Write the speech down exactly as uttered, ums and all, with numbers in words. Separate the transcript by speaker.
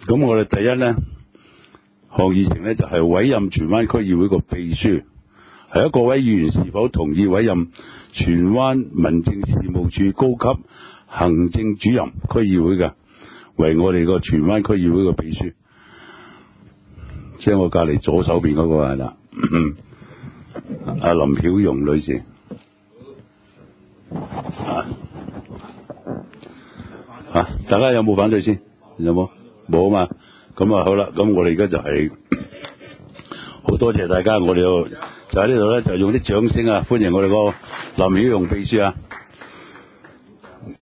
Speaker 1: 咁我哋第一咧項議程咧就係、是、委任荃灣區議會個秘書，係一個位議員是否同意委任荃灣民政事務處高級行政主任區議會嘅為我哋個荃灣區議會個秘書，即係我隔離左手邊嗰個係啦，阿林曉容女士。啊啊！大家有冇反對先？有冇？冇啊嘛。咁啊好啦，咁我哋而家就係、是、好多謝大家，我哋就喺呢度咧就用啲掌聲啊歡迎我哋個林曉容秘書啊！